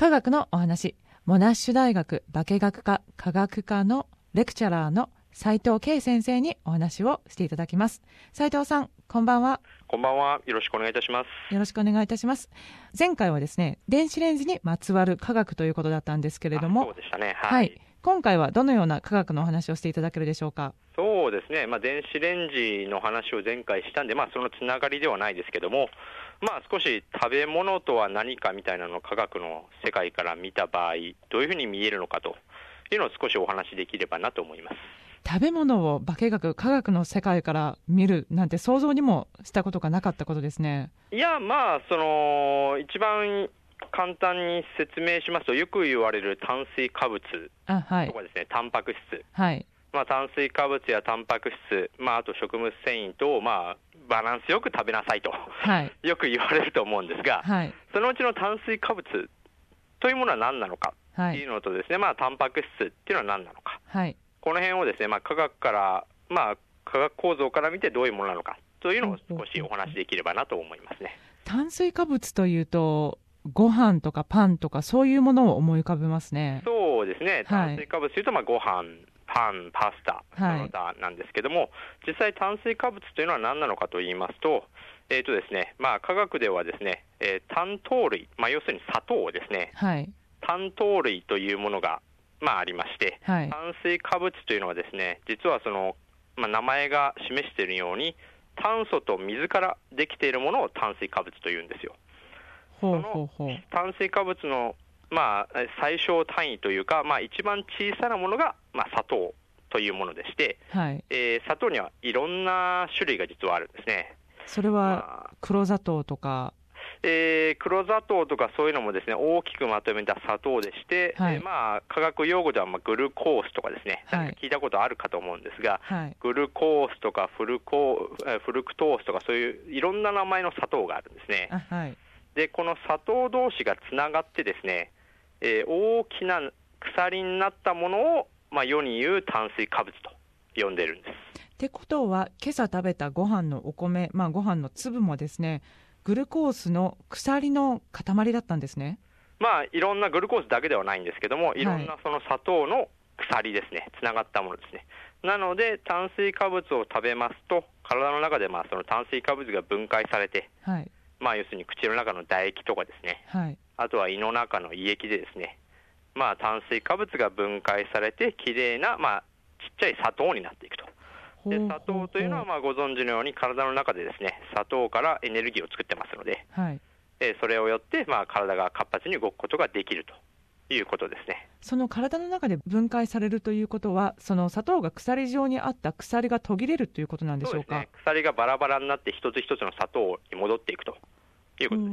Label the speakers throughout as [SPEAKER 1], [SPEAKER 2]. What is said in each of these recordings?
[SPEAKER 1] 科学のお話、モナッシュ大学化学科科学科のレクチャラーの斉藤圭先生にお話をしていただきます。斉藤さん、こんばんは。
[SPEAKER 2] こんばんは。よろしくお願いいたします。
[SPEAKER 1] よろしくお願いいたします。前回はですね、電子レンジにまつわる科学ということだったんですけれども、
[SPEAKER 2] そうでしたね。はい。
[SPEAKER 1] 今回はどのような科学のお話をしていただけるでしょうか。
[SPEAKER 2] そうですね、電子レンジの話を前回したんで、そのつながりではないですけども、少し食べ物とは何かみたいなのを科学の世界から見た場合、どういうふうに見えるのかというのを少しお話しできればなと思います。
[SPEAKER 1] 食べ物を化学、科学の世界から見るなんて想像にもしたことがなかったことですね。
[SPEAKER 2] いや、一番簡単に説明しますと、よく言われる炭水化物とかですね、タンパク質、炭水化物やタンパク質、あと食物繊維と、バランスよく食べなさいと、よく言われると思うんですが、そのうちの炭水化物というものは何なのかっていうのとですね、タンパク質っていうのは何なのか、この辺をですね、科学から、科学構造から見てどういうものなのかというのを少しお話しできればなと思いますね。
[SPEAKER 1] 炭水化物というと、ご飯とかパンとかそういうものを思い浮かべますね。
[SPEAKER 2] そうですね、炭水化物というと、ご飯、パン、パスタ、その他なんですけども、実際炭水化物というのは何なのかと言いますと、ですね、科学ではですね、単糖類、要するに砂糖ですね、単糖類というものがありまして、炭水化物というのはですね、実は名前が示しているように、炭素と水からできているものを炭水化物というんですよ。その炭水化物の最小単位というか、一番小さなものが、砂糖というものでして、砂糖にはいろんな種類が実はあるんですね。
[SPEAKER 1] それは黒砂糖とか、
[SPEAKER 2] 黒砂糖とかそういうのもですね、大きくまとめた砂糖でして、化学用語ではグルコースとかですね、聞いたことあるかと思うんですが、グルコースとかフルクトースとかそういういろんな名前の砂糖があるんですね。で、この砂糖同士がつながってですね、大きな鎖になったものを、世に言う炭水化物と呼んでいるんです。
[SPEAKER 1] ってことは、今朝食べたご飯のお米、ご飯の粒もですね、グルコースの鎖の塊だったんですね。
[SPEAKER 2] いろんなグルコースだけではないんですけども、いろんなその砂糖の鎖ですね、つながったものですね。なので、炭水化物を食べますと、体の中でその炭水化物が分解されて、要するに口の中の唾液とかですね、あとは胃の中の胃液でですね、炭水化物が分解されて、きれいな、ちっちゃい砂糖になっていくと。で、砂糖というのはご存知のように体の中でですね、砂糖からエネルギーを作ってますので、それをよって体が活発に動くことができるということですね。
[SPEAKER 1] その体の中で分解されるということは、その砂糖が鎖状にあった鎖が途切れるということなんでしょうか。
[SPEAKER 2] そうですね、鎖がバラバラになって一つ一つの砂糖に戻っていくということです。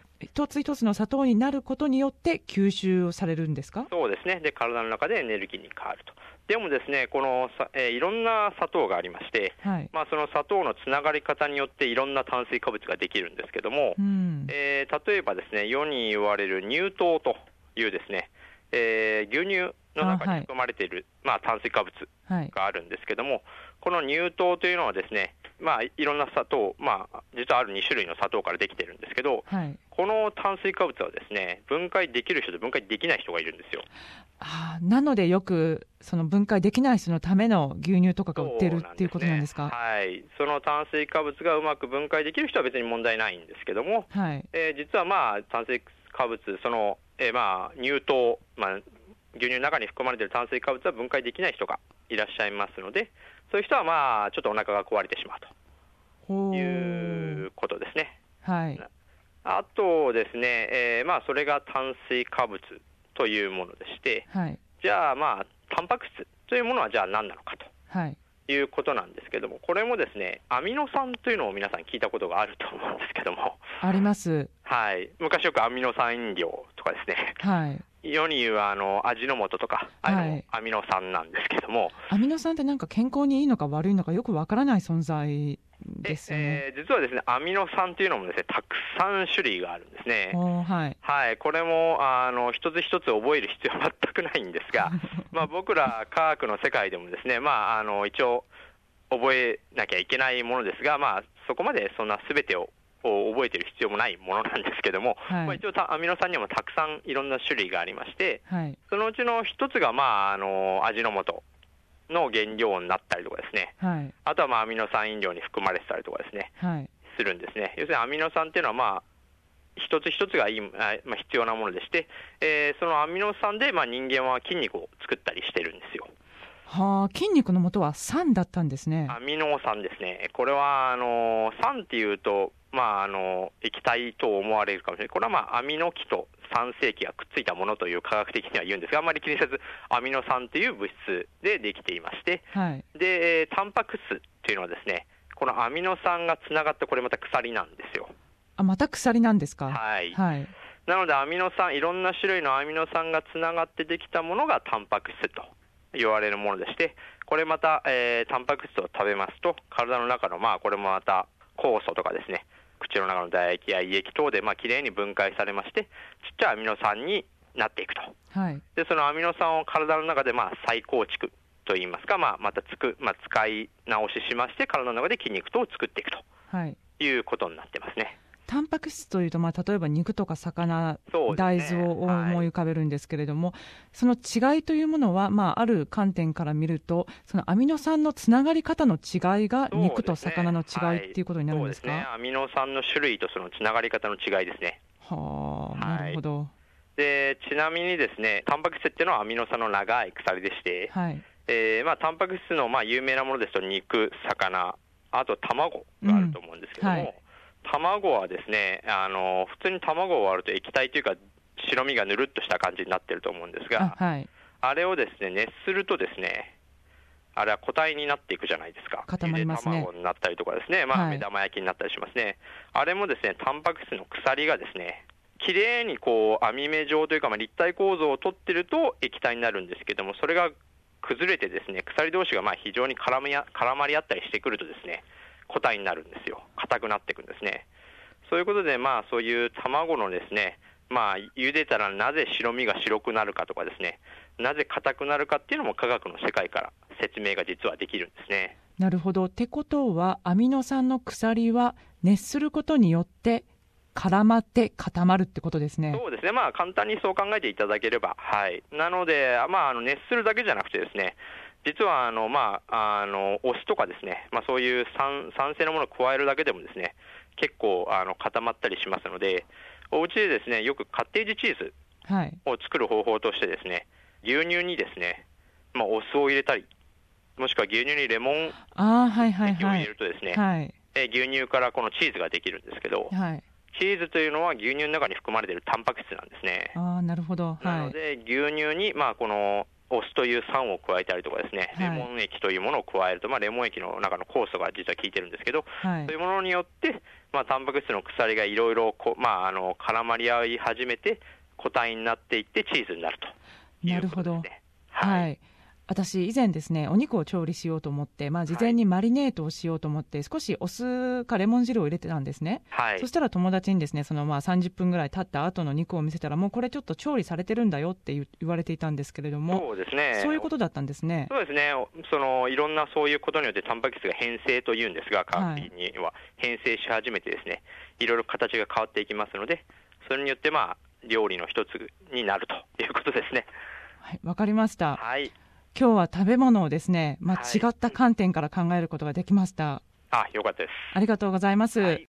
[SPEAKER 1] 一つ一つの砂糖になることによって吸収されるんですか。
[SPEAKER 2] そうですね。で、体の中でエネルギーに変わると。でもですね、このいろんな砂糖がありまして、その砂糖のつながり方によっていろんな炭水化物ができるんですけども、例えばですね、世に言われる乳糖というですね、牛乳の中に含まれている、炭水化物があるんですけども、この乳糖というのはですね、いろんな砂糖、実はある2種類の砂糖からできているんですけど、この炭水化物はですね、分解できる人と分解できない人がいるんですよ。
[SPEAKER 1] なのでよくその分解できない人のための牛乳とかが売ってるっていうことなんですか。
[SPEAKER 2] その炭水化物がうまく分解できる人は別に問題ないんですけども、実は炭水化物、その、乳糖、牛乳の中に含まれている炭水化物は分解できない人がいらっしゃいますので、そういう人はちょっとお腹が壊れてしまうということですね。あとですね、それが炭水化物というものでして、じゃあタンパク質というものはじゃあ何なのかということなんですけども、これもですね、アミノ酸というのを皆さん聞いたことがあると思うんですけども。
[SPEAKER 1] あります。
[SPEAKER 2] 昔よくアミノ酸飲料とかですね、世に言う味の素とか、アミノ酸なんですけども、
[SPEAKER 1] アミノ酸ってなんか健康にいいのか悪いのかよくわからない存在ですよね。
[SPEAKER 2] 実はですね、アミノ酸というのもですね、たくさん種類があるんですね。これも一つ一つ覚える必要は全くないんですが、僕ら科学の世界でもですね、一応覚えなきゃいけないものですが、そこまでそんな全てをを覚えている必要もないものなんですけども、
[SPEAKER 1] はい、
[SPEAKER 2] 一応アミノ酸にもたくさんいろんな種類がありまして、
[SPEAKER 1] はい、
[SPEAKER 2] そのうちの一つが、味の素の原料になったりとかですね、
[SPEAKER 1] はい、
[SPEAKER 2] あとはアミノ酸飲料に含まれてたりとかですね、
[SPEAKER 1] はい、
[SPEAKER 2] するんですね。要するにアミノ酸っていうのは、一つ一つが必要なものでして、そのアミノ酸で人間は筋肉を作ったりしてるんですよ。
[SPEAKER 1] はあ、筋肉の元は酸だったんですね。
[SPEAKER 2] アミノ酸ですね。これは酸っていうと、液体と思われるかもしれない。これはアミノ基と酸性基がくっついたものという科学的には言うんですが、あんまり気にせずアミノ酸という物質でできていまして、
[SPEAKER 1] はい、
[SPEAKER 2] でタンパク質っていうのはですね、このアミノ酸がつながったこれまた鎖なんですよ。
[SPEAKER 1] あ、また鎖なんですか。
[SPEAKER 2] はい、
[SPEAKER 1] はい、
[SPEAKER 2] なのでアミノ酸、いろんな種類のアミノ酸がつながってできたものがタンパク質と言われるものでして、これまた、タンパク質を食べますと体の中のこれもまた酵素とかですね、口の中の唾液や胃液等できれいに分解されまして、ちっちゃいアミノ酸になっていくと。
[SPEAKER 1] はい、
[SPEAKER 2] でそのアミノ酸を体の中で再構築といいますか、また使い直ししまして体の中で筋肉等を作っていくということになってますね。
[SPEAKER 1] タンパク質というと、例えば肉とか魚、
[SPEAKER 2] そうですね、
[SPEAKER 1] 大豆を思い浮かべるんですけれども、その違いというものは、ある観点から見ると、そのアミノ酸のつながり方の違いが肉と魚の違いっていうことになるんですか。
[SPEAKER 2] そうですね、アミノ酸の種類とそのつながり方の違いですね。
[SPEAKER 1] はあ、なるほど。
[SPEAKER 2] でちなみにですね、タンパク質っていうのはアミノ酸の長い鎖でして、
[SPEAKER 1] はい、
[SPEAKER 2] タンパク質の有名なものですと肉、魚、あと卵があると思うんですけども、はい、卵はですね、普通に卵を割ると液体というか白身がぬるっとした感じになってると思うんですが、
[SPEAKER 1] はい、
[SPEAKER 2] あれをですね熱するとですね、あれは固体になっていくじゃないですか。
[SPEAKER 1] 固まりますね。
[SPEAKER 2] 卵になったりとかですね、目玉焼きになったりしますね。あれもですね、タンパク質の鎖がですね、きれいに網目状というか、立体構造をとってると液体になるんですけども、それが崩れてですね、鎖同士が非常に絡まり合ったりしてくるとですね、固体になるんですよ。硬くなっていくんですね。そういうことで、そういう卵のですね、茹でたらなぜ白身が白くなるかとかですね、なぜ硬くなるかっていうのも科学の世界から説明が実はできるんですね。
[SPEAKER 1] なるほど。ってことは、アミノ酸の鎖は熱することによって絡まって固まるってことですね。
[SPEAKER 2] そうですね、簡単にそう考えていただければ、はい、なので、熱するだけじゃなくてですね、実はお酢とかですね、そういう酸性のものを加えるだけでもですね、結構固まったりしますので、お家でですね、よくカッテージチーズを作る方法としてですね、牛乳にですね、お酢を入れたり、もしくは牛乳にレモン液を入れるとですね、牛乳からこのチーズができるんですけど、チーズというのは牛乳の中に含まれているタンパク質なんですね。
[SPEAKER 1] なるほど。
[SPEAKER 2] なので牛乳にこのお酢という酸を加えたりとかですね、レモン液というものを加えると、レモン液の中の酵素が実は効いてるんですけど、そういうものによって、タンパク質の鎖がいろいろ絡まり合い始めて固体になっていってチーズになるということですね。なるほど。
[SPEAKER 1] はい。私以前ですね、お肉を調理しようと思って、事前にマリネートをしようと思って、少しお酢かレモン汁を入れてたんですね。そしたら友達にですね、その30分ぐらい経った後の肉を見せたら、もうこれちょっと調理されてるんだよって言われていたんですけれども、
[SPEAKER 2] そうですね、
[SPEAKER 1] そういうことだったんですね。
[SPEAKER 2] そうですね、いろんなそういうことによってタンパク質が変性というんですが、科学的には変性し始めてですね、いろいろ形が変わっていきますので、それによって料理の一つになるということですね。
[SPEAKER 1] はい、わかりました。
[SPEAKER 2] はい。
[SPEAKER 1] 今日は食べ物をですね、違った観点から考えることができました。
[SPEAKER 2] よかったです。
[SPEAKER 1] ありがとうございます。